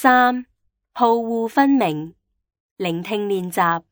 3. 好惡分明，聆聽練習。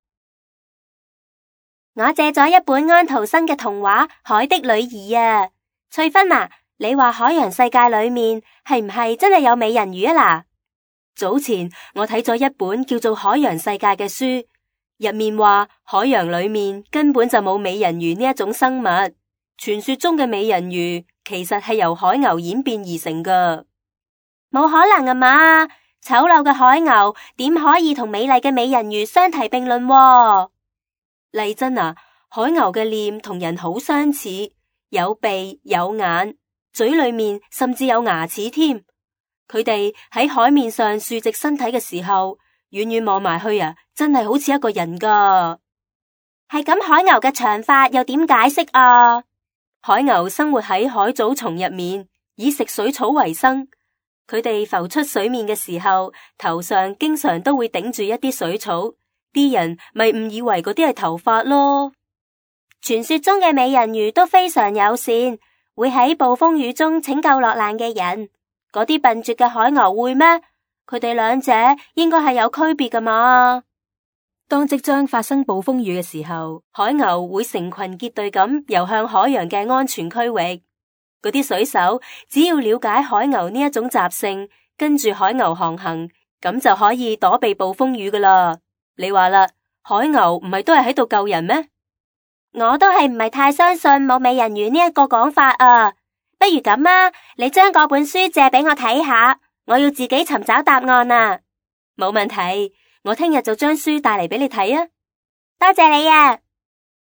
我借咗一本安徒生嘅童話《海的女兒》啊，翠芬啊，你話海洋世界裏面係唔係真係有美人魚啊？嗱， 早前我睇咗一本叫做《海洋世界》嘅書，入面話海洋裏面根本就冇美人魚呢一種生物，傳說中嘅美人魚其實係由海牛演變而成噶。 冇可能啊嘛，醜陋嘅海牛點可以同美麗嘅美人魚相提並論喎？ 麗珍啊，海牛嘅臉同人好相似，有鼻有眼，嘴裏面甚至有牙齒添。佢哋喺海面上豎直身體嘅時候，遠遠望埋去啊，真係好似一個人噶。 係咁，海牛嘅長髮又點解釋啊？ 海牛生活喺海藻叢入面，以食水草為生。佢哋浮出水面嘅時候，頭上經常都會頂住一啲水草，啲人咪誤以為嗰啲係頭髮咯。 傳說中嘅美人魚都非常友善，會喺暴風雨中拯救落難嘅人。嗰啲笨拙嘅海牛會咩？佢哋兩者應該係有區別噶嘛。 當即將發生暴風雨嘅時候，海牛會成群結隊咁游向海洋嘅安全區域。嗰啲水手只要了解海牛呢一種習性，跟住海牛航行，咁就可以躲避暴風雨噶啦。你話啦，海牛唔係都係喺度救人咩？ 我都係唔係太相信冇美人魚呢一個講法啊。不如咁啊，你將嗰本書借俾我睇下，我要自己尋找答案啊。 冇問題，我聽日就將書帶嚟俾你睇啊。 多謝你啊。